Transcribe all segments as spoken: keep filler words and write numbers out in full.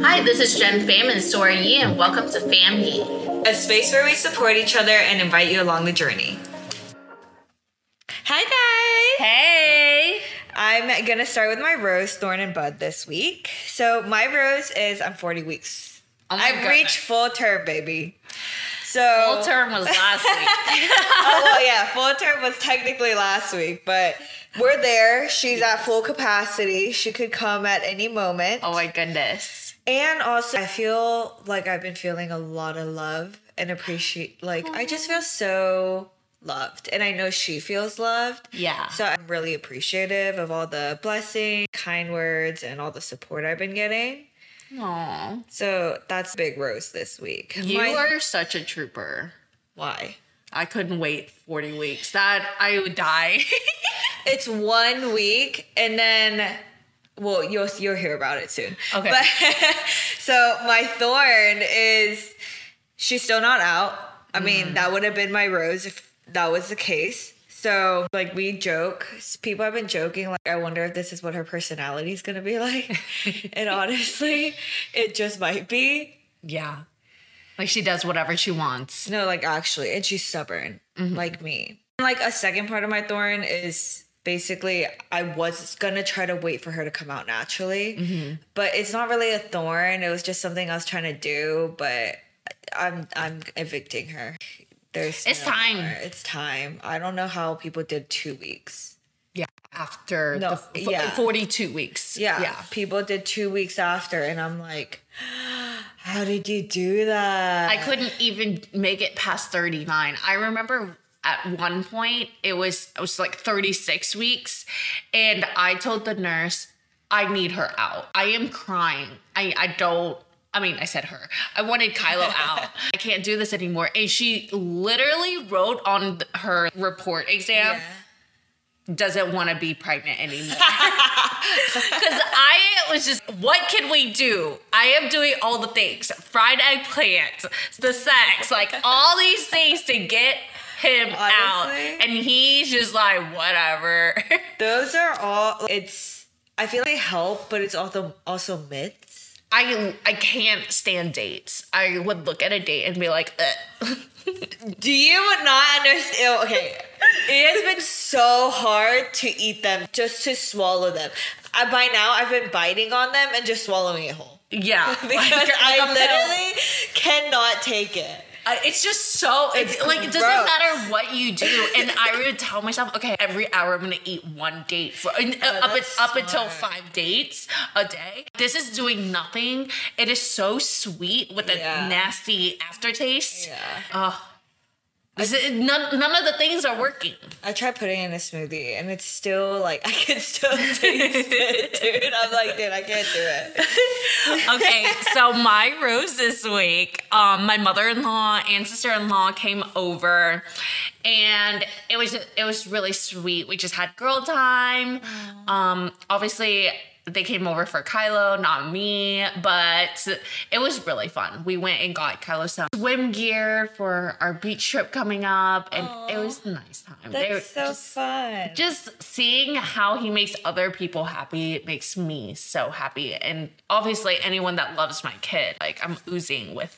Hi, this is Jen Pham and so are you, and welcome to Pham He, a space where we support each other and invite you along the journey. Hi guys! Hey! I'm gonna start with my rose, thorn, and bud this week. So my rose is I'm forty weeks. Oh my I've goodness. reached full term, baby. So Full term was last week. oh well, yeah, full term was technically last week, but we're there. She's at full capacity. She could come at any moment. Oh my goodness. And also, I feel like I've been feeling a lot of love and appreciate. Like, I just feel so loved. And I know she feels loved. Yeah. So I'm really appreciative of all the blessings, kind words, and all the support I've been getting. Aww. So that's big rose this week. You My- are such a trooper. Why? I couldn't wait forty weeks. That, I would die. It's one week, and then, well, you'll you'll hear about it soon. Okay. But, so my thorn is she's still not out. I mean, that would have been my rose if that was the case. So, like, we joke. People have been joking, like, I wonder if this is what her personality is going to be like. And honestly, it just might be. Yeah. Like she does whatever she wants. No, like, actually. And she's stubborn, like me. Like, a second part of my thorn is basically I was going to try to wait for her to come out naturally. Mm-hmm. But it's not really a thorn. It was just something I was trying to do. But I'm I'm evicting her. There's It's no time. more. It's time. I don't know how people did two weeks. Yeah. After No, the f- yeah. forty-two weeks. Yeah. Yeah. People did two weeks after. And I'm like, how did you do that? I couldn't even make it past thirty-nine. I remember at one point it was it was like thirty-six weeks, and I told the nurse, I need her out. I am crying. I, I don't I mean, I said her. I wanted Kylo out. I can't do this anymore. And she literally wrote on her report exam, Yeah. doesn't want to be pregnant anymore. Because I was just, what can we do? I am doing all the things. Fried eggplant, the sex, like all these things to get him Honestly, out. And he's just like, whatever. Those are all, it's, I feel like they help, but it's also also myths. I I can't stand dates. I would look at a date and be like, ugh. Do you not understand? Okay, it has been so hard to eat them, just to swallow them. I, by now, I've been biting on them and just swallowing it whole. Yeah. Because Like, like I a pill. literally cannot take it. Uh, it's just so, it's, It's like, it doesn't gross. matter what you do. And I would tell myself, okay, every hour I'm going to eat one date for and, uh, Oh, up, that's up until smart. five dates a day. This is doing nothing. It is so sweet with a Yeah. nasty aftertaste. Yeah. Oh, this is, none, none of the things are working. I tried putting it in a smoothie and it's still like, I can still taste it, dude. I'm like, dude, I can't do it. Okay, so my rose this week, um, my mother-in-law and sister-in-law came over, and it was it was really sweet. We just had girl time. Um, obviously, they came over for Kylo, not me, but it was really fun. We went and got Kylo some swim gear for our beach trip coming up, and it was a nice time. They were That's so just- fun. Just seeing how he makes other people happy, it makes me so happy. And obviously anyone that loves my kid, like I'm oozing with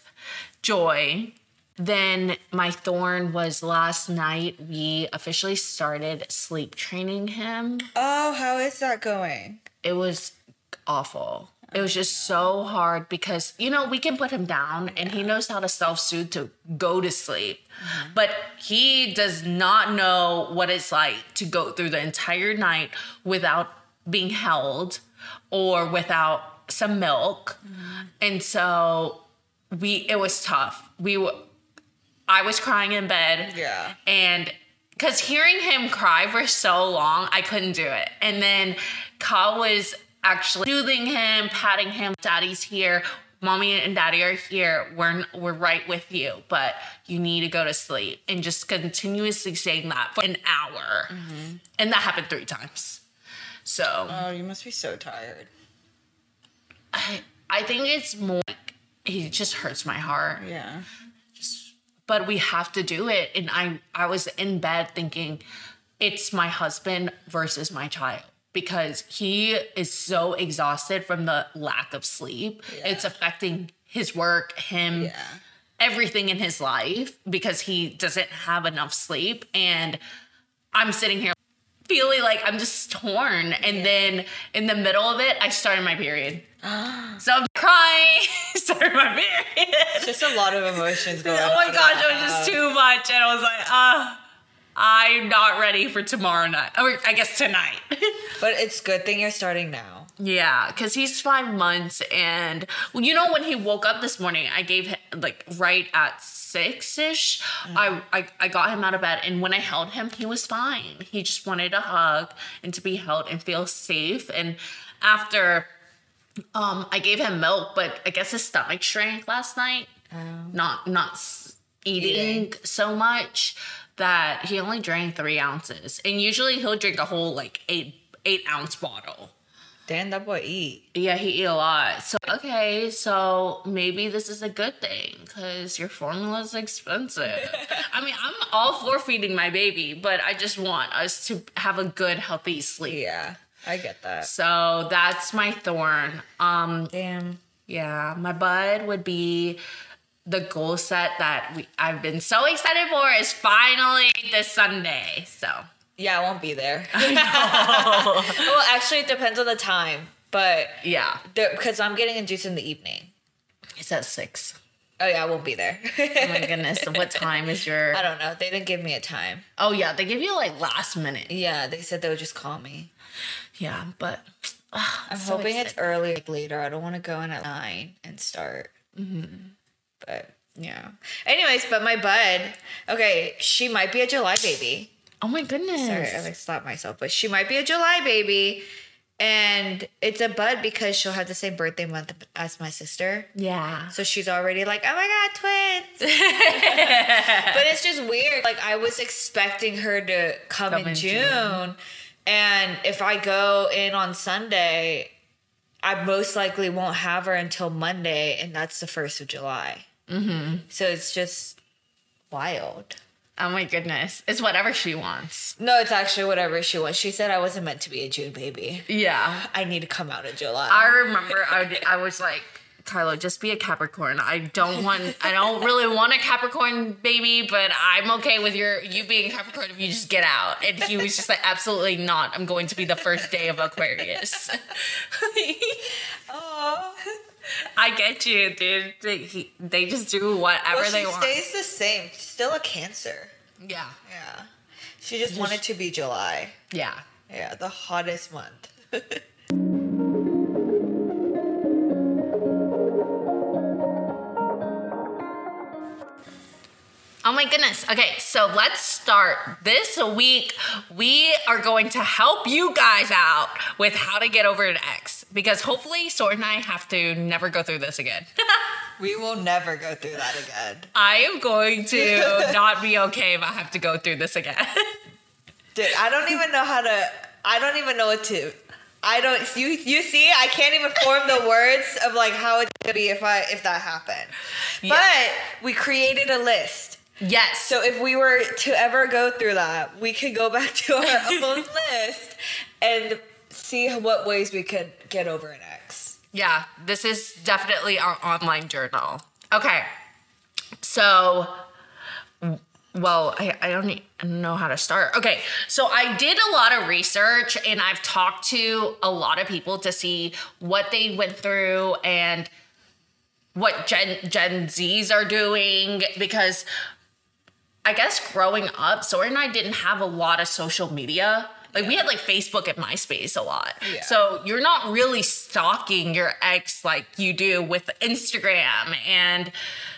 joy. Then my thorn was last night, we officially started sleep training him. Oh, how is that going? It was awful. It was just so hard because, you know, we can put him down and he knows how to self-soothe to go to sleep. Mm-hmm. But he does not know what it's like to go through the entire night without being held or without some milk. Mm-hmm. And so we, it was tough. We were, I was crying in bed. Yeah. And because hearing him cry for so long, I couldn't do it. And then Ka was actually soothing him, patting him. Daddy's here. Mommy and daddy are here. We're, we're right with you, but you need to go to sleep. And just continuously saying that for an hour. Mm-hmm. And that happened three times. So. Oh, you must be so tired. I, I think it's more like, it just hurts my heart. Yeah. But we have to do it. And I, I was in bed thinking, it's my husband versus my child. because he is so exhausted from the lack of sleep. Yeah. It's affecting his work, him, Yeah. everything in his life because he doesn't have enough sleep. And I'm sitting here feeling like I'm just torn. And yeah. then in the middle of it, I started my period. So I'm crying, started my period. It's just a lot of emotions going on. Oh my gosh, it was just too much. And I was like, ah. Uh, I'm not ready for tomorrow night. Or I guess tonight. But it's good thing you're starting now. Yeah, because he's five months. And, well, you know, when he woke up this morning, I gave him, like, right at six-ish, mm-hmm. I, I, I got him out of bed. And when I held him, he was fine. He just wanted a hug and to be held and feel safe. And after um, I gave him milk, but I guess his stomach shrank last night. Um, not, not eating, eating so much. That he only drank three ounces. And usually he'll drink a whole, like, eight eight ounce bottle. Damn, that boy eat. Yeah, he eat a lot. So, okay, so maybe this is a good thing because your formula is expensive. I mean, I'm all for feeding my baby, but I just want us to have a good, healthy sleep. Yeah, I get that. So that's my thorn. Um, Damn. Yeah, my bud would be... The goal set that we, I've been so excited for is finally this Sunday. So yeah, I won't be there. Well, actually, it depends on the time, but yeah, because I'm getting induced in the evening. It's at six. Oh yeah, I won't be there. Oh my goodness, what time is your? I don't know. They didn't give me a time. Oh yeah, they give you like last minute. Yeah, they said they would just call me. Yeah, but uh, I'm so hoping excited. It's early, like later. I don't want to go in at nine and start. Mm-hmm. But yeah. Anyways, but my bud, okay, she might be a July baby. Oh my goodness. Sorry, I like slapped myself, but she might be a July baby. And it's a bud because she'll have the same birthday month as my sister. Yeah. So she's already like, oh my God, twins. But it's just weird. Like, I was expecting her to come, come in, in June, June. And if I go in on Sunday, I most likely won't have her until Monday. And that's the first of July. Mm-hmm. So it's just wild. Oh my goodness. It's whatever she wants. No, it's actually whatever she wants. She said I wasn't meant to be a June baby. Yeah. I need to come out in July. I remember I, I was like, Kylo, just be a Capricorn. I don't want, I don't really want a Capricorn baby, but I'm okay with your you being a Capricorn if you just get out. And he was just like, absolutely not. I'm going to be the first day of Aquarius. Oh. I get you, dude. They, he, they just do whatever well, they want. She stays the same. She's still a Cancer. Yeah. Yeah. She just, just wanted to be July. Yeah. Yeah, the hottest month. Oh my goodness. Okay, so let's start. This week, we are going to help you guys out with how to get over an ex. Because hopefully, Sort and I have to never go through this again. We will never go through that again. I am going to not be okay if I have to go through this again. Dude, I don't even know how to, I don't even know what to, I don't, you you see, I can't even form the words of like how it's going to be if I if that happened. Yeah. But we created a list. Yes. So if we were to ever go through that, we could go back to our own list and see what ways we could get over an ex. Yeah, this is definitely our online journal. Okay. So, well, I, I don't even know how to start. Okay, so I did a lot of research and I've talked to a lot of people to see what they went through and what Gen, Gen Zs are doing because I guess growing up, Sora and I didn't have a lot of social media. Like, yeah. We had, like, Facebook and MySpace a lot. Yeah. So you're not really stalking your ex like you do with Instagram and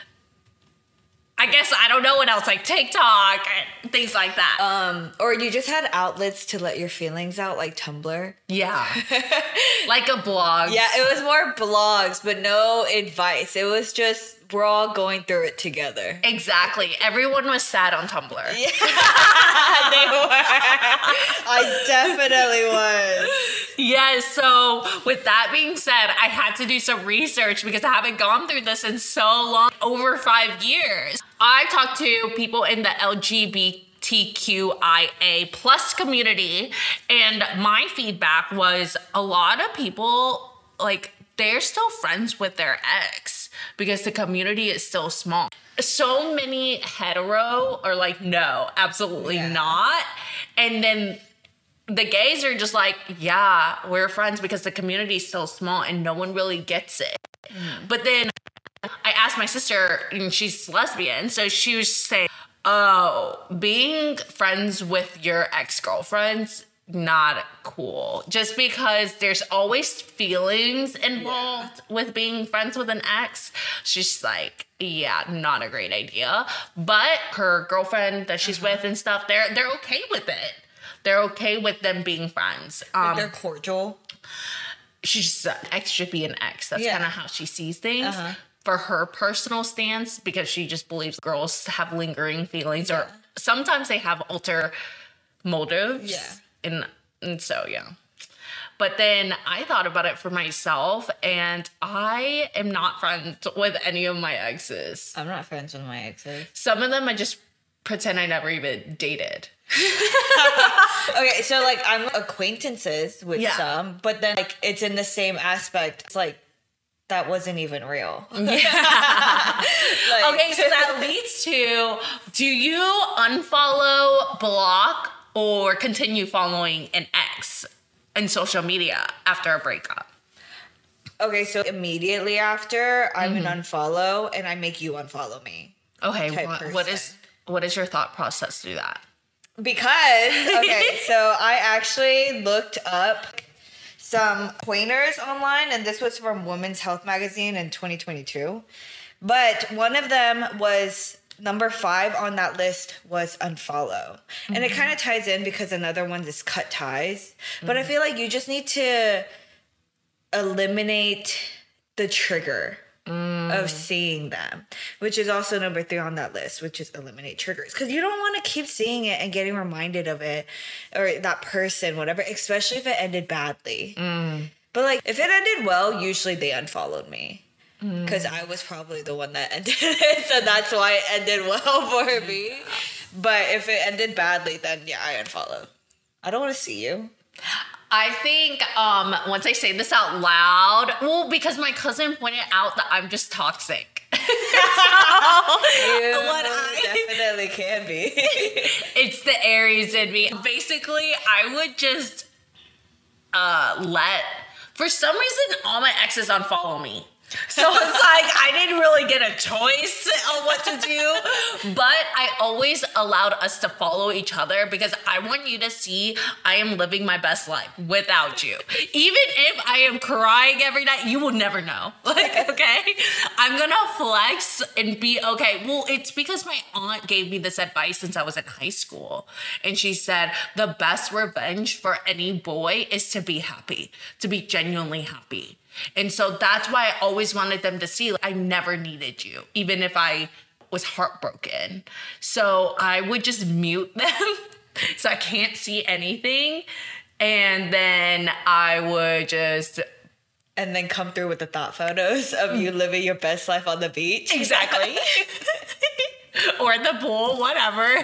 I guess I don't know what else, like TikTok and things like that. Um, or you just had outlets to let your feelings out, like Tumblr. Yeah. Like a blog. Yeah, it was more blogs, but no advice. It was just, we're all going through it together. Exactly. Everyone was sad on Tumblr. Yeah, they were. I definitely was. Yeah, so with that being said, I had to do some research because I haven't gone through this in so long, over five years. I talked to people in the L G B T Q I A plus community. And my feedback was a lot of people, like, they're still friends with their ex because the community is still small. So many hetero are like, no, absolutely yeah. not. And then the gays are just like, yeah, we're friends because the community is still small and no one really gets it. Mm. But then I asked my sister, and she's lesbian, so she was saying, oh, being friends with your ex-girlfriends, not cool. Just because there's always feelings involved yeah. with being friends with an ex. She's like, yeah, not a great idea. But her girlfriend that she's uh-huh. with and stuff, they're they're okay with it. They're okay with them being friends. Um, like they're cordial. She's just, uh, ex should be an ex. That's yeah. kind of how she sees things. Uh-huh. For her personal stance, because she just believes girls have lingering feelings, yeah. or sometimes they have ulterior motives. Yeah. And, and so, yeah. But then I thought about it for myself, and I am not friends with any of my exes. I'm not friends with my exes. Some of them I just pretend I never even dated. Okay, so, like, I'm acquaintances with yeah. some, but then, like, it's in the same aspect. It's like, that wasn't even real. Yeah. Like, okay, so that leads to, do you unfollow, block, or continue following an ex in social media after a breakup? Okay, so immediately after, I'm mm-hmm. an unfollow, and I make you unfollow me. Okay, what, what is what is your thought process through that? Because, okay, so I actually looked up some pointers online, and this was from Women's Health Magazine in twenty twenty-two. But one of them was number five on that list was unfollow. Mm-hmm. And it kind of ties in because another one is cut ties. Mm-hmm. But I feel like you just need to eliminate the trigger mm. of seeing them, which is also number three on that list, which is eliminate triggers. Because you don't want to keep seeing it and getting reminded of it or that person, whatever, especially if it ended badly. Mm. But, like, if it ended well, usually they unfollowed me. Because mm. I was probably the one that ended it, so that's why it ended well for me. But if it ended badly, then yeah, I unfollowed. I don't want to see you. I think um, once I say this out loud, well, because my cousin pointed out that I'm just toxic. So, you what I, definitely can be. It's the Aries in me. Basically, I would just uh, let, for some reason, all my exes unfollow me. So it's like I didn't really get a choice on what to do, but I always allowed us to follow each other because I want you to see I am living my best life without you. Even if I am crying every night, you will never know. Like, okay? I'm gonna flex and be okay. Well, it's because my aunt gave me this advice since I was in high school. And she said, the best revenge for any boy is to be happy, to be genuinely happy. And so that's why I always wanted them to see like, I never needed you, even if I was heartbroken. So I would just mute them so I can't see anything. And then I would just... And then come through with the thought photos of you living your best life on the beach. Exactly. Or the pool, whatever.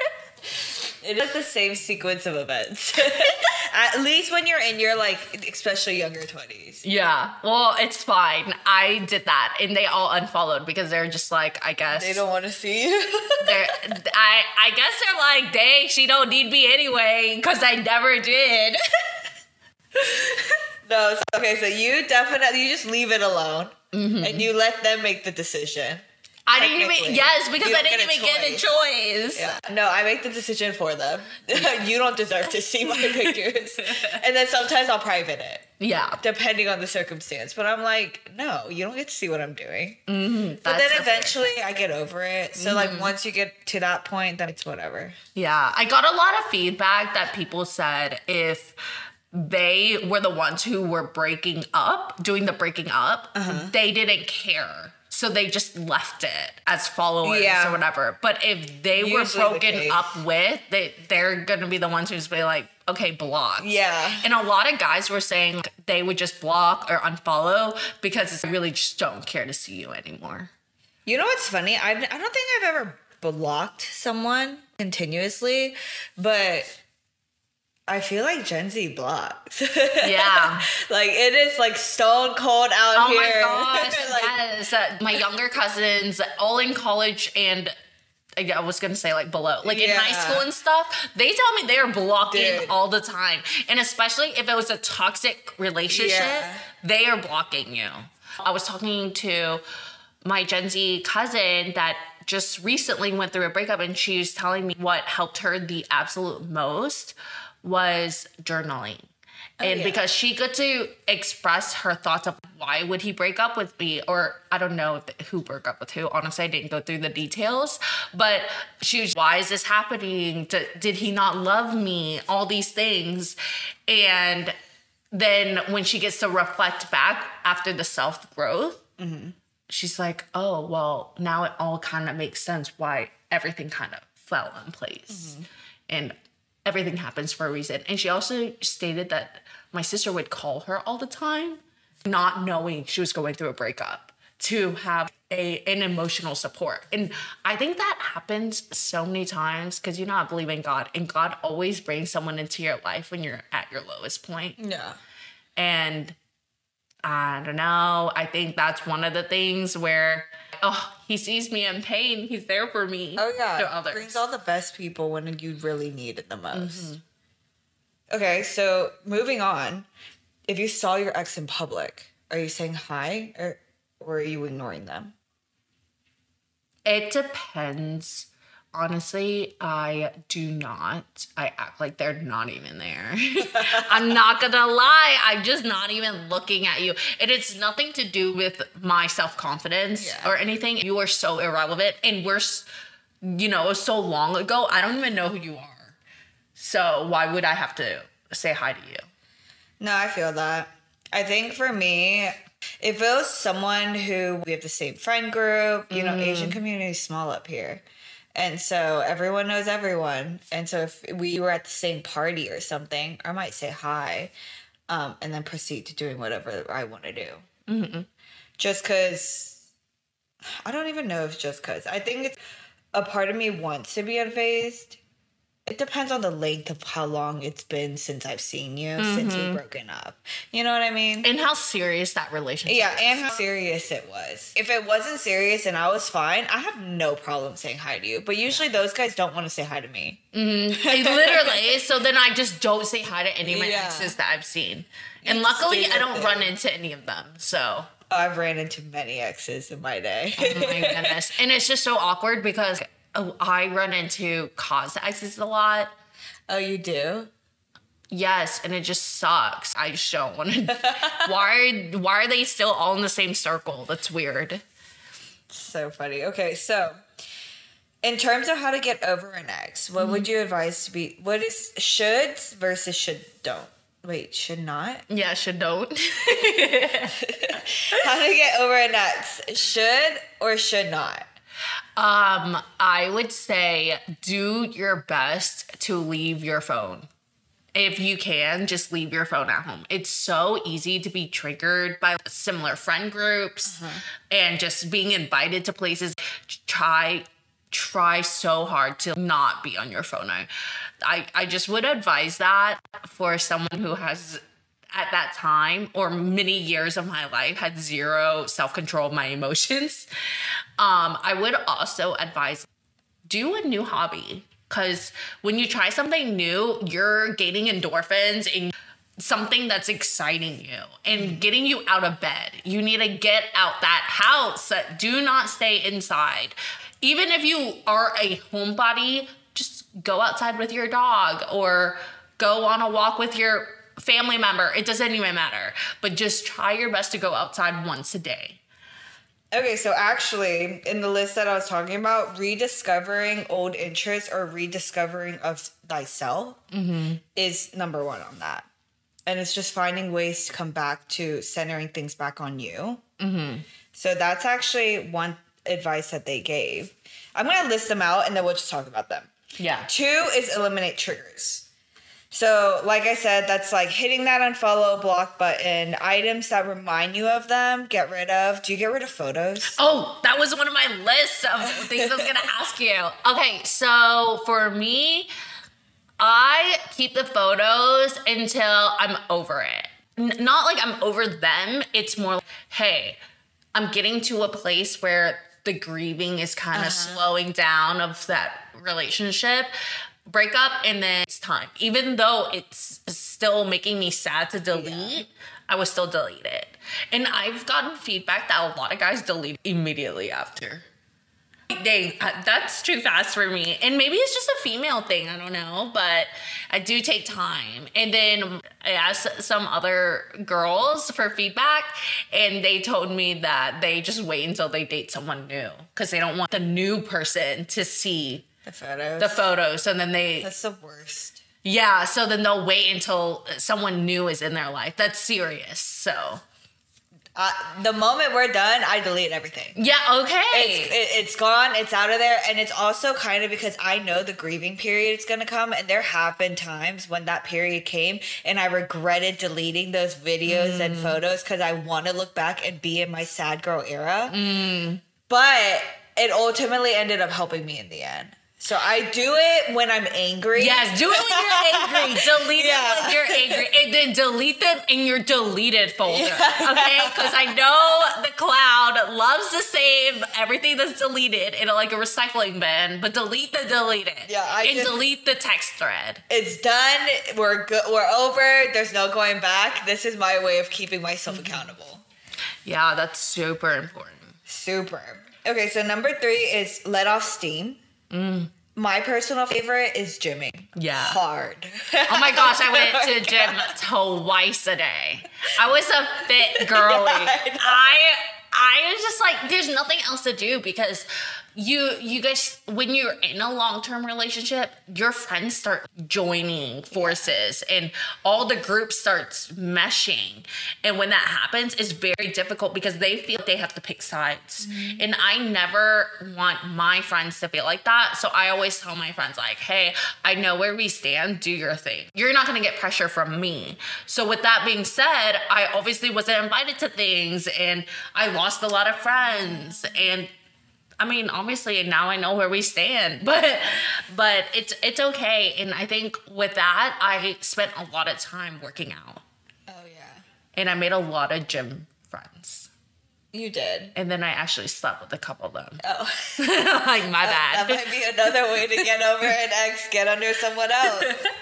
It is the same sequence of events. At least when you're in your, like, especially younger twenties. Yeah. Well, it's fine. I did that. And they all unfollowed because they're just like, I guess. They don't want to see you. I, I guess they're like, dang, she don't need me anyway because I never did. No. So, okay, so you definitely, you just leave it alone. Mm-hmm. And you let them make the decision. I didn't even, yes, because I didn't even get a choice. Yeah. No, I make the decision for them. You don't deserve to see my pictures. And then sometimes I'll private it. Yeah. Depending on the circumstance. But I'm like, no, you don't get to see what I'm doing. Mm-hmm. But That's then eventually I get over it. So, mm-hmm. like, once you get to that point, then it's whatever. Yeah. I got a lot of feedback that people said if they were the ones who were breaking up, doing the breaking up, uh-huh. they didn't care. So they just left it as followers yeah. or whatever. But if they Usually were broken the up with, they, they're going to be the ones who's be like, okay, block. Yeah. And a lot of guys were saying they would just block or unfollow because they really just don't care to see you anymore. You know what's funny? I, I don't think I've ever blocked someone continuously, but I feel like Gen Z blocks. Yeah. Like, it is like stone cold out Oh here. my gosh, Like, yes. Uh, my younger cousins, all in college and I was gonna say like below, like in Yeah. high school and stuff, they tell me they are blocking Dude. all the time. And especially if it was a toxic relationship, Yeah. they are blocking you. I was talking to my Gen Z cousin that just recently went through a breakup, and she was telling me what helped her the absolute most was journaling. And yeah. because she got to express her thoughts of why would he break up with me, or I don't know if, who broke up with who. Honestly, I didn't go through the details, but she was, why is this happening? Did, did he not love me? All these things. And then when she gets to reflect back after the self-growth, mm-hmm. she's like, oh, well, now it all kind of makes sense why everything kind of fell in place. Mm-hmm. And everything happens for a reason. And she also stated that my sister would call her all the time, not knowing she was going through a breakup, to have a an emotional support. And I think that happens so many times because, you know, I believe in God, and God always brings someone into your life when you're at your lowest point. Yeah. And I don't know, I think that's one of the things where, oh, he sees me in pain. He's there for me. Oh, yeah. To others. Brings all the best people when you really need it the most. Mm-hmm. Okay, so moving on. If you saw your ex in public, are you saying hi or, or are you ignoring them? It depends. Honestly, I do not. I act like they're not even there. I'm not gonna lie. I'm just not even looking at you. And it's nothing to do with my self-confidence yeah. or anything. You are so irrelevant. And we're, you know, so long ago, I don't even know who you are. So why would I have to say hi to you? No, I feel that. I think for me, if it was someone who we have the same friend group, you know, mm. Asian community is small up here. And so everyone knows everyone. And so if we were at the same party or something, I might say hi um, and then proceed to doing whatever I want to do. Mm-hmm. Just because, I don't even know if it's just because. I think it's a part of me wants to be unfazed. It depends on the length of how long it's been since I've seen you, mm-hmm. since we've broken up. You know what I mean? And how serious that relationship yeah, is. and how serious it was. If it wasn't serious and I was fine, I have no problem saying hi to you. But usually those guys don't want to say hi to me. Mm-hmm. Literally. So then I just don't say hi to any of my yeah. exes that I've seen. And luckily, I don't run into any of them. So I've ran into many exes in my day. Oh my goodness. And it's just so awkward because oh, I run into cause exes a lot. Oh, you do? Yes, and it just sucks. I just don't want to. why, are, why are they still all in the same circle? That's weird. So funny. Okay, so in terms of how to get over an ex, what mm-hmm. would you advise to be? What is shoulds versus should don't? Wait, should not? Yeah, should don't. How to get over an ex? Should or should not? Um, I would say do your best to leave your phone. If you can, just leave your phone at home. It's so easy to be triggered by similar friend groups uh-huh. and just being invited to places. Try, try so hard to not be on your phone. I, I, I just would advise that for someone who has, at that time or many years of my life, had zero self-control of my emotions. Um, I would also advise do a new hobby, because when you try something new, you're gaining endorphins and something that's exciting you and getting you out of bed. You need to get out that house. Do not stay inside. Even if you are a homebody, just go outside with your dog or go on a walk with your family member. It doesn't even matter. But just try your best to go outside once a day. Okay, so actually, in the list that I was talking about, rediscovering old interests or rediscovering of thyself mm-hmm. is number one on that. And it's just finding ways to come back to centering things back on you. Mm-hmm. So that's actually one advice that they gave. I'm going to list them out and then we'll just talk about them. Yeah. Two is eliminate triggers. So, like I said, that's like hitting that unfollow block button. Items that remind you of them, get rid of. Do you get rid of photos? Oh, that was one of my lists of things I was gonna ask you. Okay, so for me, I keep the photos until I'm over it. N- not like I'm over them. It's more like, hey, I'm getting to a place where the grieving is kind of uh-huh. slowing down of that relationship. Breakup, and then it's time. Even though it's still making me sad to delete, yeah. I would still delete it. And I've gotten feedback that a lot of guys delete immediately after. Dang, that's too fast for me. And maybe it's just a female thing, I don't know, but I do take time. And then I asked some other girls for feedback, and they told me that they just wait until they date someone new because they don't want the new person to see The photos. The photos. And then they... That's the worst. Yeah. So then they'll wait until someone new is in their life. That's serious. So... Uh, the moment we're done, I delete everything. Yeah, okay. It's, it, it's gone. It's out of there. And it's also kind of because I know the grieving period is going to come. And there have been times when that period came and I regretted deleting those videos mm. and photos because I want to look back and be in my sad girl era. Mm. But it ultimately ended up helping me in the end. So I do it when I'm angry. Yes, do it when you're angry. Delete yeah. it when you're angry. And then delete them in your deleted folder. Yeah. Okay? Because I know the cloud loves to save everything that's deleted in like a recycling bin, but delete the deleted. Yeah, I And just, delete the text thread. It's done. We're good. We're over. There's no going back. This is my way of keeping myself mm-hmm. accountable. Yeah, that's super important. Super. Okay, so number three is let off steam. Mm. My personal favorite is gymming. Yeah. Hard. Oh my gosh, I went to the gym twice a day. I was a fit girly. Yeah, I, I I was just like, there's nothing else to do because you you guys, when you're in a long-term relationship, your friends start joining forces and all the groups starts meshing. And when that happens, it's very difficult because they feel they have to pick sides. Mm-hmm. And I never want my friends to feel like that. So I always tell my friends like, hey, I know where we stand, do your thing. You're not going to get pressure from me. So with that being said, I obviously wasn't invited to things and I lost a lot of friends. And I mean, obviously now I know where we stand, but but it's it's okay. And I think with that, I spent a lot of time working out. Oh, yeah. And I made a lot of gym friends. You did. And then I actually slept with a couple of them. Oh. Like, my bad. That might be another way to get over an ex, get under someone else.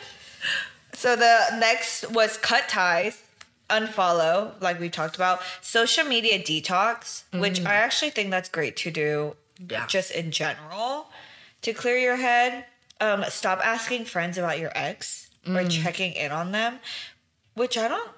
So the next was cut ties. Unfollow, like we talked about. Social media detox, mm-hmm. which I actually think that's great to do. Yeah. Just in general, to clear your head. Um, stop asking friends about your ex mm. or checking in on them, which I don't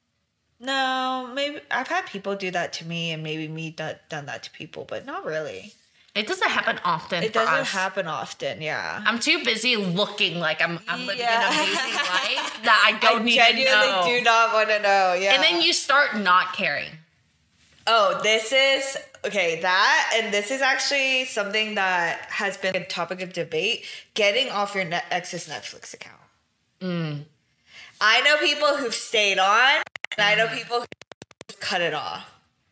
know. Maybe I've had people do that to me, and maybe me d- done that to people, but not really. It doesn't happen often. It for doesn't us. happen often. Yeah, I'm too busy looking like I'm, I'm living yeah. an amazing life that I don't I need to know. genuinely do not want to know. Yeah, and then you start not caring. Oh, this is, okay, that, and this is actually something that has been a topic of debate, getting off your net, ex's Netflix account. Mm. I know people who've stayed on, and I know people who've cut it off.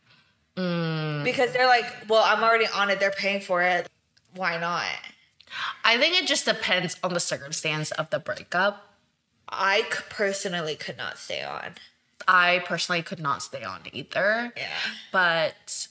Mm. Because they're like, well, I'm already on it, they're paying for it, why not? I think it just depends on the circumstance of the breakup. I personally could not stay on. I personally could not stay on either. Yeah. But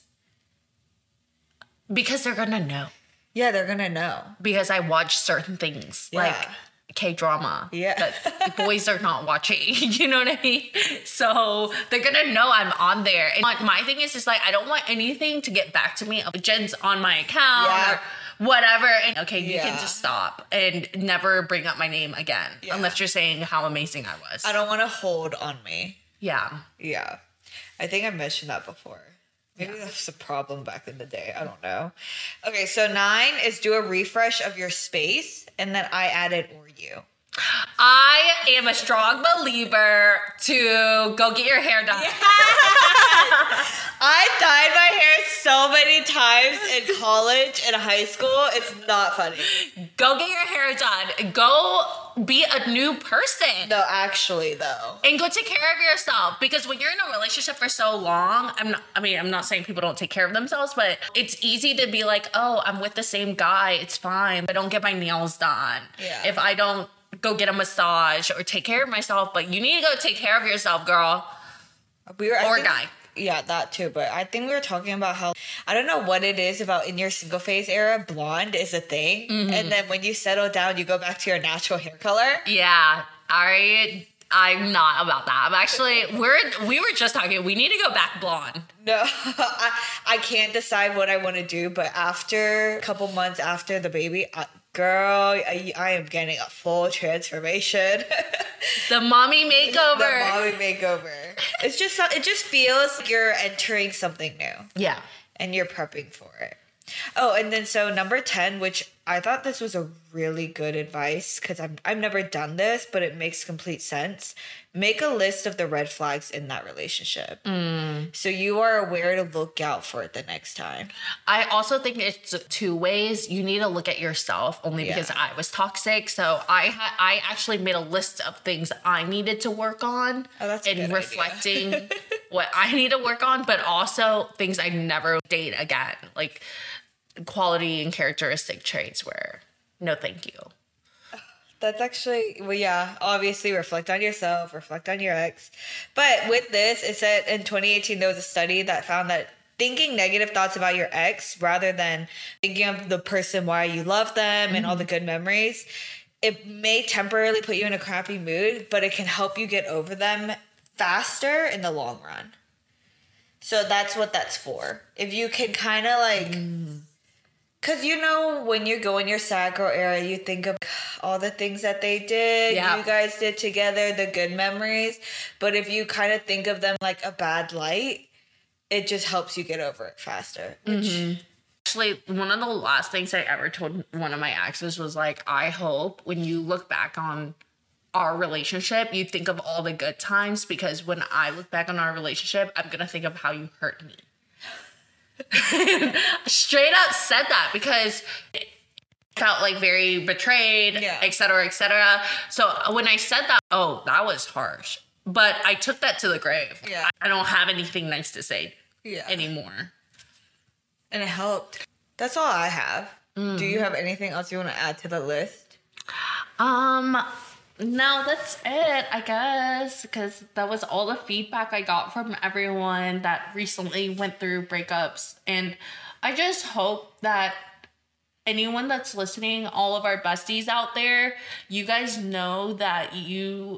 because they're going to know. Yeah, they're going to know. Because I watch certain things yeah. like K-drama. Yeah. That boys are not watching. You know what I mean? So they're going to know I'm on there. And my thing is just like, I don't want anything to get back to me. Jen's on my account yeah. or whatever. And okay, you yeah. can just stop and never bring up my name again. Yeah. Unless you're saying how amazing I was. I don't want to hold on me. Yeah. Yeah. I think I mentioned that before. Maybe yeah. that's a problem back in the day. I don't know. Okay, so nine is do a refresh of your space, and then I added or you. I am a strong believer to go get your hair done. Yeah. I dyed my hair so many times in college and high school. It's not funny. Go get your hair done. Go be a new person. No, actually, though. And go take care of yourself. Because when you're in a relationship for so long, I'm not, I mean, I'm not saying people don't take care of themselves, but it's easy to be like, oh, I'm with the same guy. It's fine. I don't get my nails done. Yeah. If I don't go get a massage or take care of myself, but you need to go take care of yourself, girl. We were, I or think, guy. Yeah, that too. But I think we were talking about how, I don't know what it is about in your single phase era, blonde is a thing. Mm-hmm. And then when you settle down, you go back to your natural hair color. Yeah. I, I'm not about that. I'm actually, we're, we were just talking, we need to go back blonde. No, I, I can't decide what I want to do. But after a couple months after the baby, I, girl, I, I am getting a full transformation. The mommy makeover. The mommy makeover. It's just, it just feels like you're entering something new. Yeah. And you're prepping for it. Oh, and then so number ten, which I thought this was a really good advice because I've, I've never done this, but it makes complete sense. Make a list of the red flags in that relationship. Mm. So you are aware to look out for it the next time. I also think it's two ways. You need to look at yourself only because yeah. I was toxic. So I ha- I actually made a list of things I needed to work on. Oh, that's a and good reflecting what I need to work on, but also things I never date again. Like quality and characteristic traits where no thank you. That's actually, well, yeah, obviously reflect on yourself, reflect on your ex. But with this, it said in twenty eighteen, there was a study that found that thinking negative thoughts about your ex rather than thinking of the person, why you love them, mm-hmm. and all the good memories, it may temporarily put you in a crappy mood, but it can help you get over them faster in the long run. So that's what that's for. If you can kind of like... Mm. Because, you know, when you go in your sad girl era, you think of all the things that they did, yeah. you guys did together, the good memories. But if you kind of think of them like a bad light, it just helps you get over it faster. Which... Mm-hmm. Actually, one of the last things I ever told one of my exes was like, I hope when you look back on our relationship, you think of all the good times. Because when I look back on our relationship, I'm going to think of how you hurt me. Straight up said that because it felt like very betrayed, yeah. et cetera, et cetera. So when I said that, oh, that was harsh. But I took that to the grave. Yeah. I don't have anything nice to say yeah. anymore. And it helped. That's all I have. Mm. Do you have anything else you want to add to the list? Um... No, that's it, I guess, because that was all the feedback I got from everyone that recently went through breakups. And I just hope that anyone that's listening, all of our besties out there, you guys know that you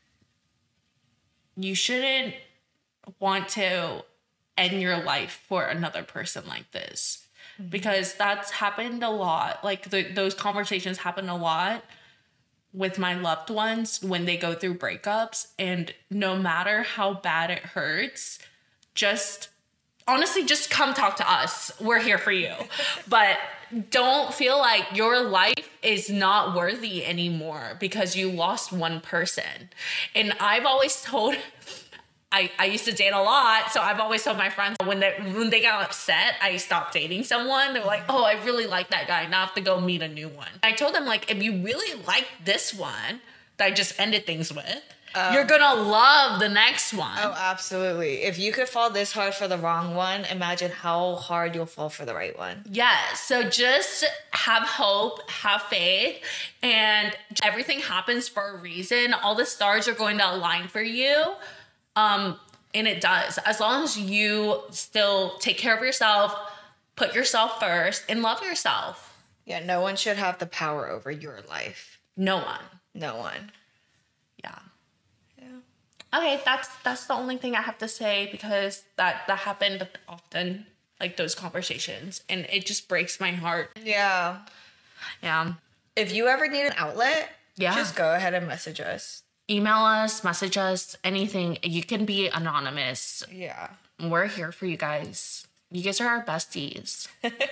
you shouldn't want to end your life for another person like this. Mm-hmm. Because that's happened a lot. Like, the, those conversations happen a lot with my loved ones when they go through breakups, and no matter how bad it hurts, just honestly, just come talk to us. We're here for you. But don't feel like your life is not worthy anymore because you lost one person. And I've always told, I, I used to date a lot, so I've always told my friends when they when they got upset, I stopped dating someone. They're like, oh, I really like that guy. Now I have to go meet a new one. I told them, like, if you really like this one that I just ended things with, um, you're gonna love the next one. Oh, absolutely. If you could fall this hard for the wrong one, imagine how hard you'll fall for the right one. Yeah, so just have hope, have faith, and everything happens for a reason. All the stars are going to align for you. Um, and it does. As long as you still take care of yourself, put yourself first, and love yourself. Yeah, no one should have the power over your life. No one. No one. Yeah. Yeah. Okay, that's that's the only thing I have to say because that, that happened often, like those conversations. And it just breaks my heart. Yeah. Yeah. If you ever need an outlet, yeah. just go ahead and message us. Email us, message us, anything. You can be anonymous. Yeah. We're here for you guys. You guys are our besties.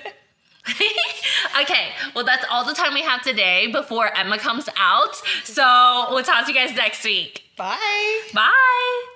Okay, well, that's all the time we have today before Emma comes out. So we'll talk to you guys next week. Bye. Bye.